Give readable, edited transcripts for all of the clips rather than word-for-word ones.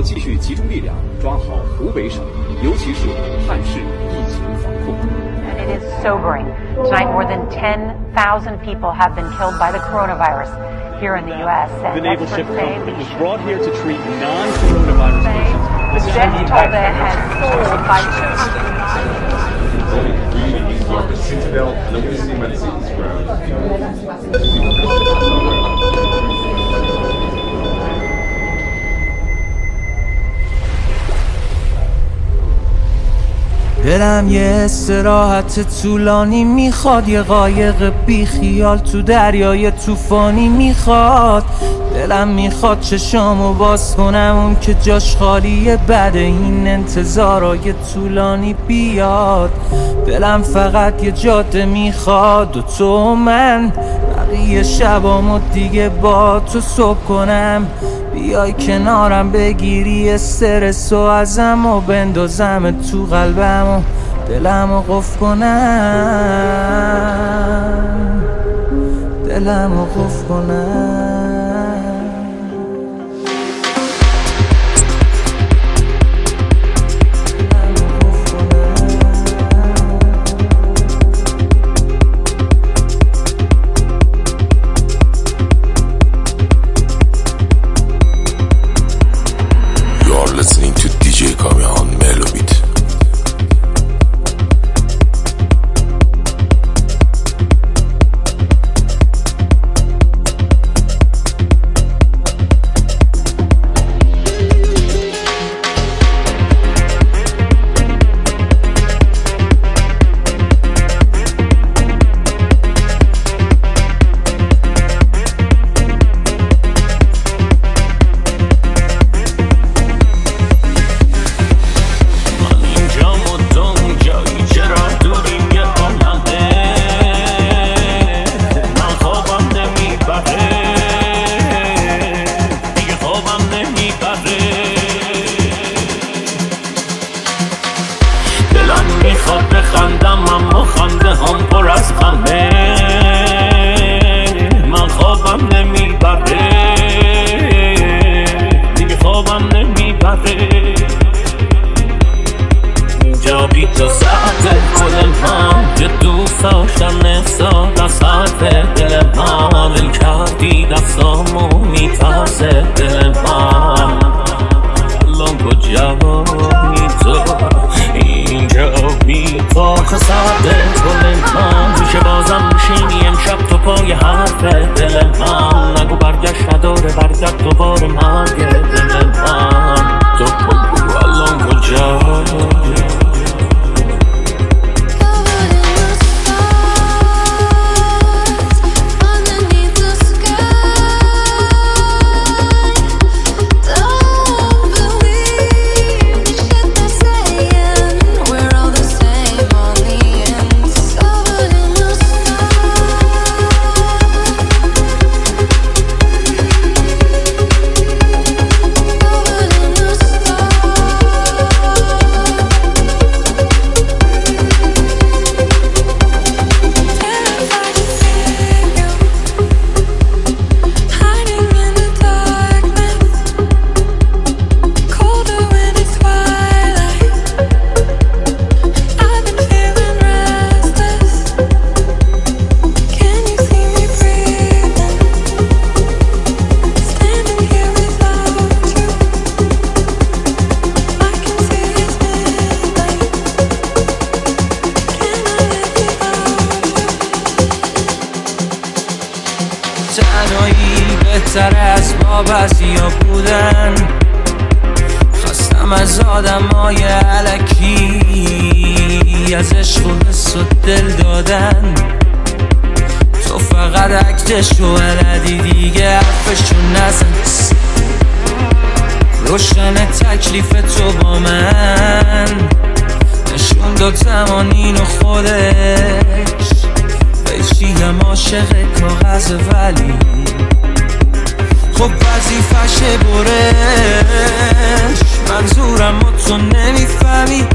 继续集中力量抓好湖北省，尤其是汉市疫情防控。 And it is sobering. Tonight, more than 10,000 people have been killed by the coronavirus here in the U.S. The naval ship Comfort was brought here to treat non-coronavirus patients. The death toll there has soared by 200. دلم یه استراحت طولانی میخواد، یه قایق بی خیال تو دریای طوفانی میخواد. دلم میخواد چشامو باز کنم، اون که جاش خالیه بعد این انتظارای طولانی بیاد. دلم فقط یه جاده میخواد و تو و من، بقیه شبامو دیگه با تو صبح کنم. بیای کنارم بگیری استرسو ازم و بندازم تو قلبم و دلمو قفل کنم، دلمو قفل کنم. تنهایی بهتر از وابستیا بودن، خستم از آدمای الکی، از عشق و حس و دل دادن. تو فقط عکتشو بلدی دیگه حرفشو نزن، روشن تکلیف تو با من نشون داد زمانین و خودش بشیم عاشق کاغذ، ولی خب وظیفشه برش. منظورم و تو نمیفهمی،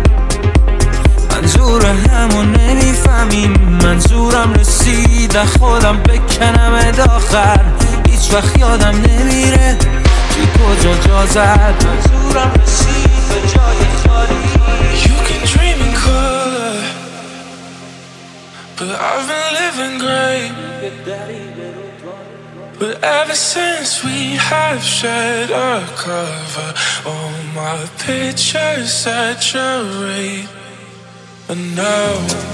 منظور همون نمیفهمی. منظورم رسید خودم بکنم داخر، هیچ وقت یادم نمیره بی کجا جا زد منظورم رسید به جای خالی. You can dream in color, but I've been living great. But ever since we have shared a cover, all my pictures saturate. And now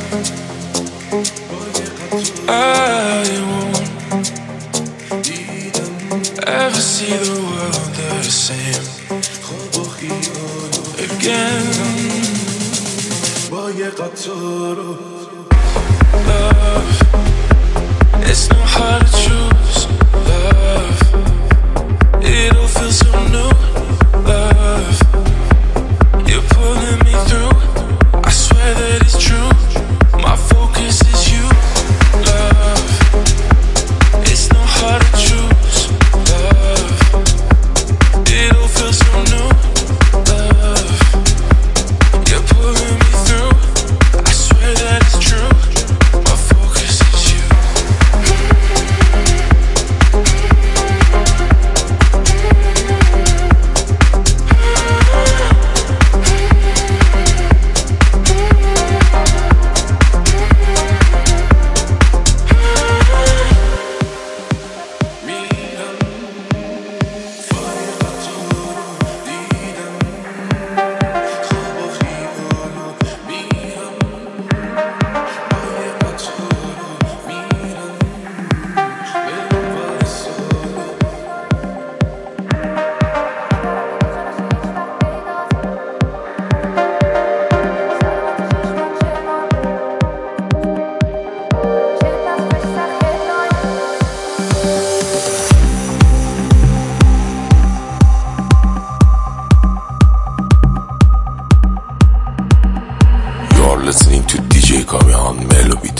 I won't ever see the world the same again. Love, it's not hard to choose. Love, it all feels so new. Love, you're pulling me through. I swear that it's true. My focus is you. Love, it's not hard to choose. Love, it all feels so new. Love, you're pulling me through. I swear that it's true. My focus is you. Listening to DJ Kavihan Melobit.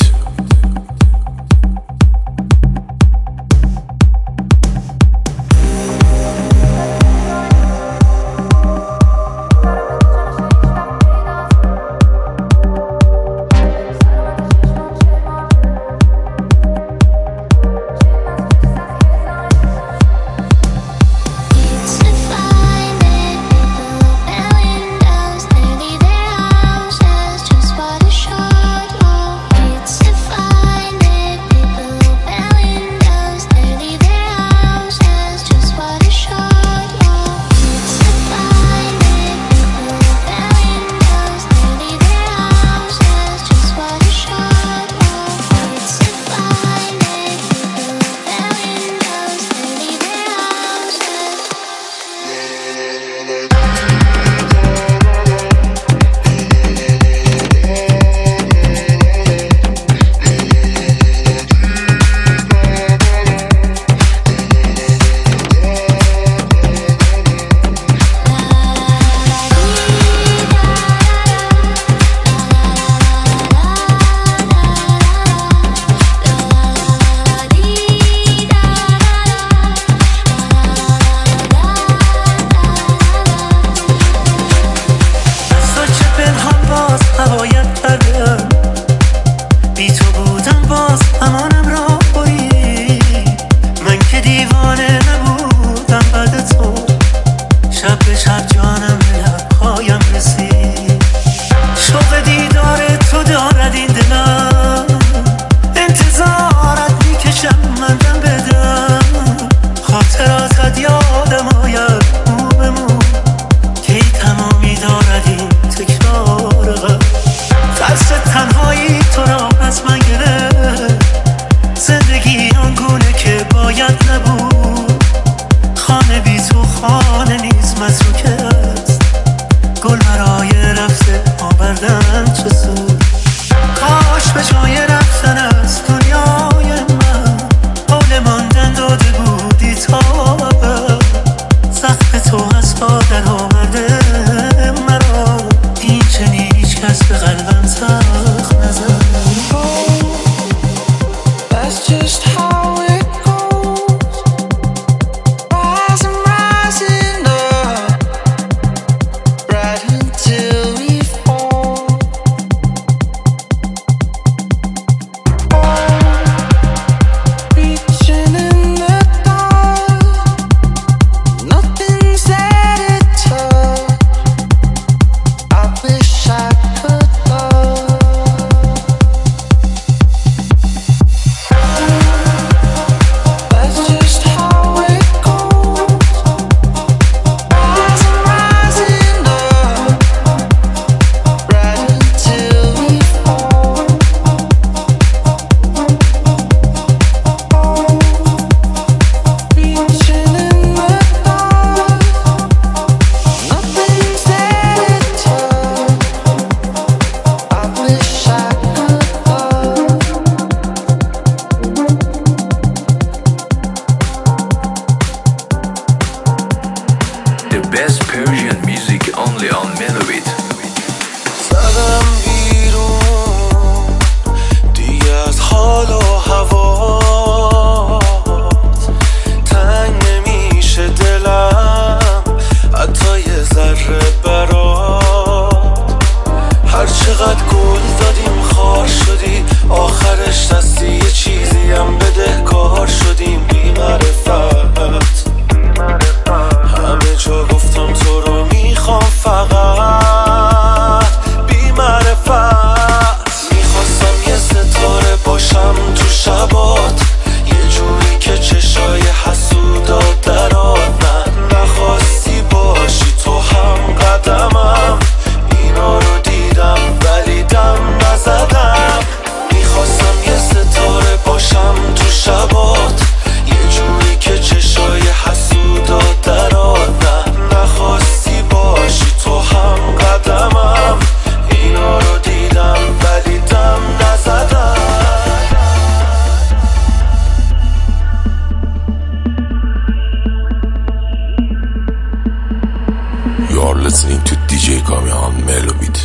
ملو بیت.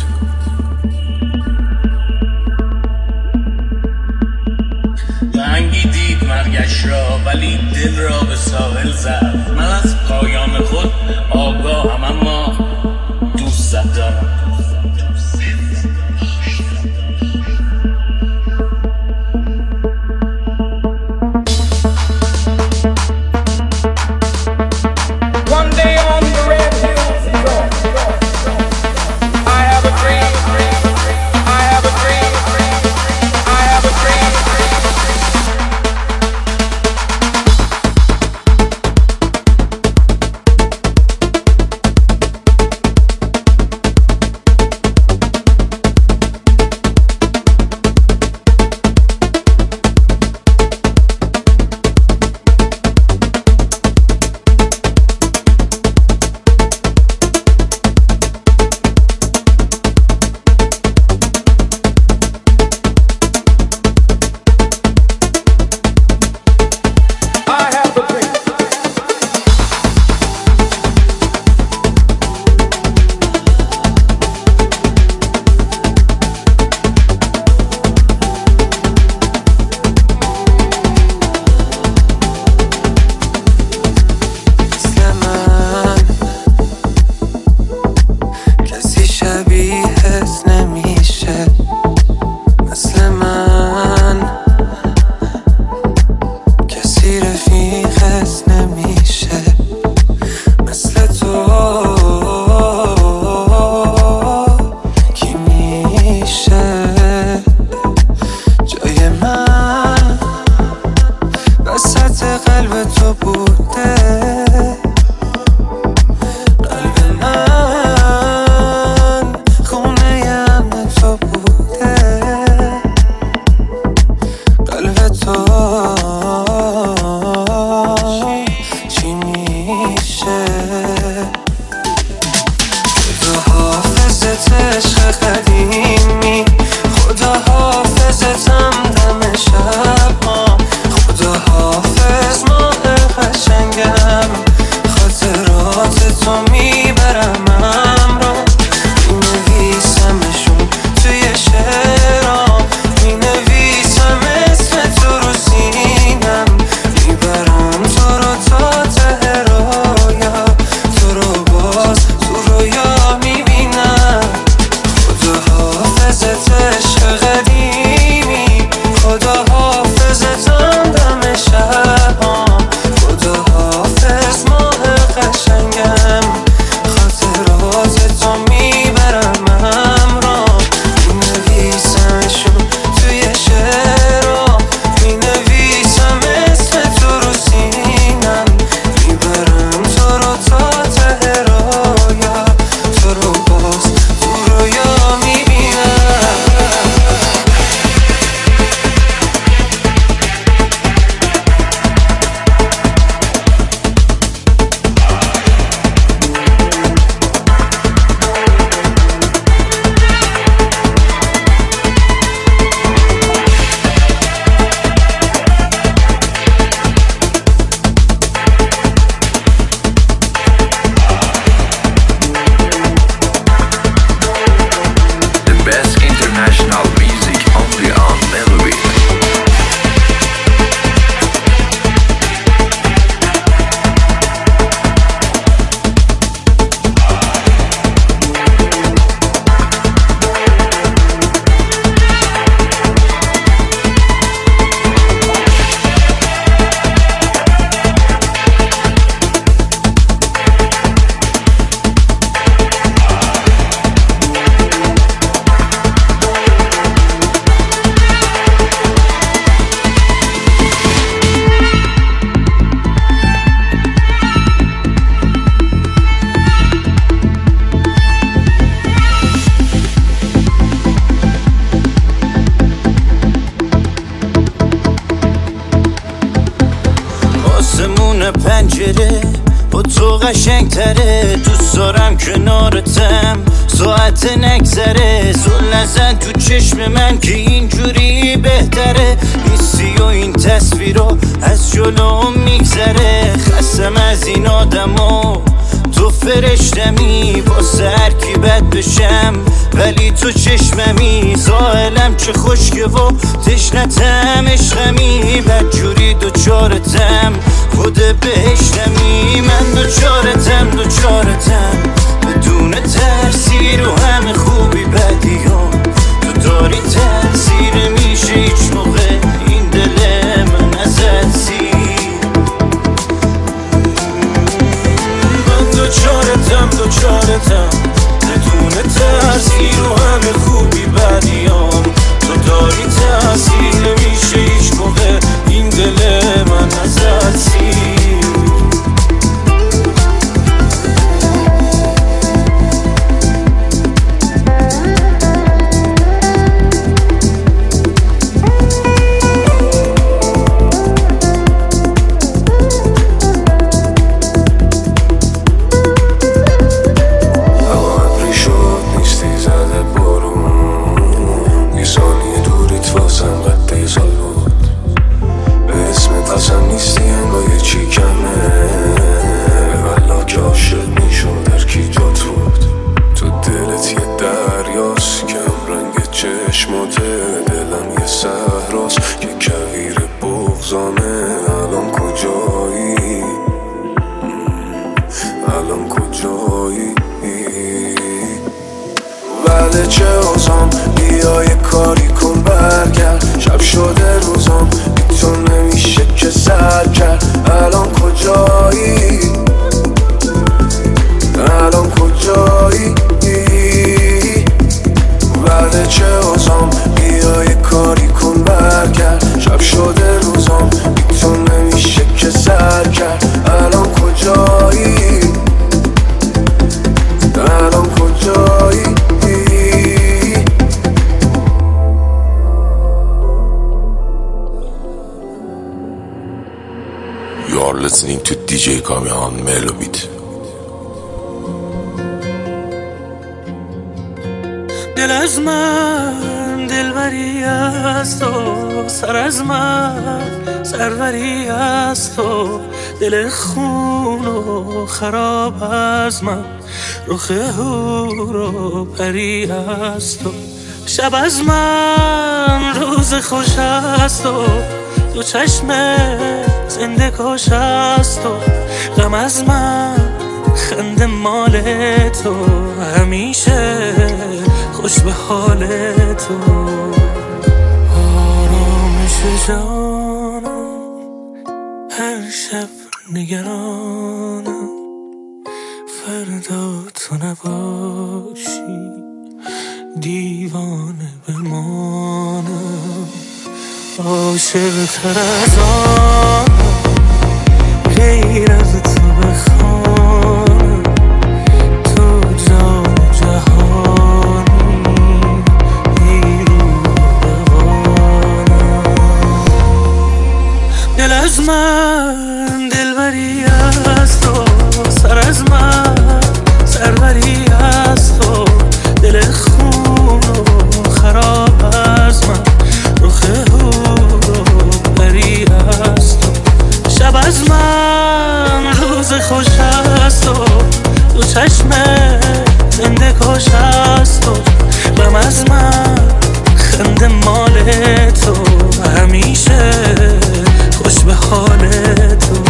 رنگی دید مرگش را ولی دل را به ساحل زد. من از پایان خود آگاهم اما دوست دارم. پنجره با تو قشنگ تره، دوست دارم کنارتم ساعت نگذره. زل نزن تو چشم من که اینجوری بهتره، نیستی و این تصویرها از جلوم میگذره. خستم از این آدم ها تو فرشتمی واسه هر کی بد بشم، ولی تو چشممی زائلم چه خشکه و تشنتم عشقمی، بدجوری دوچارتم خود بهشتمی، من دوچارتم بدون ترسی رو همه خوبی بدیام، تو داری تاثیر میشه هیچ موقع این دل من ازت سیر، من دوچارتم بدون ترسی رو همه خوبی بدیام، تو داری تاثیر میشه هیچ موقع این دل من ازت سیر. Listening to DJ Kamihan Melo Beat. دل از من دلبری است و سر از من سروری است و دل خون و خراب از من رخ هور و پری است و شب از من روز خوش است و دو چشم زنده کش است و غم از من خنده مال تو همیشه خوش به حال تو آرامش جانم هر شب نگرانم فردا تو نباشی دیوانه بمانم عاشق تر از آنم غیر از تو بخوانم تو جان جهانی ای رو بوانم دل از من دلبری است و سر از من سروری است و دل خون و خراب از من رخ شب از من روز خوش است و دو چشم زنده کش است و غم از من خنده مال تو همیشه خوش به حال تو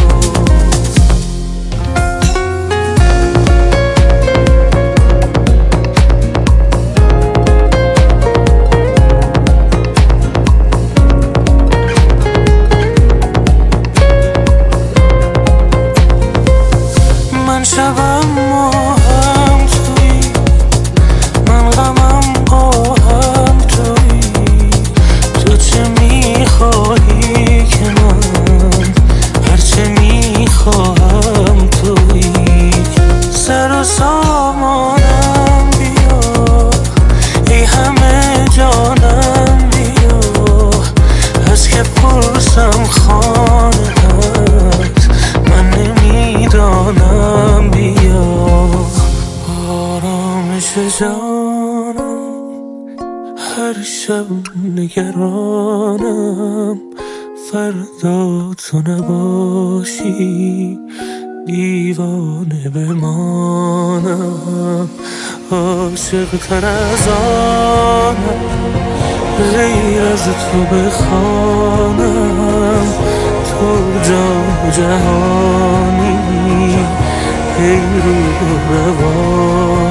شبم ما هم توی من غمم با هم توی تو چه میخواهی که من هرچه میخواهم توی سر و سامانم بیا ای همه جانم بیا از که پرسم خانه هست من نمیدانم جانم هر شب نگرانم فردا تو نباشی دیوانه بمانم، عاشق تر از آنم، غیر از تو بخوانم. تو جهانی ای رو روانی.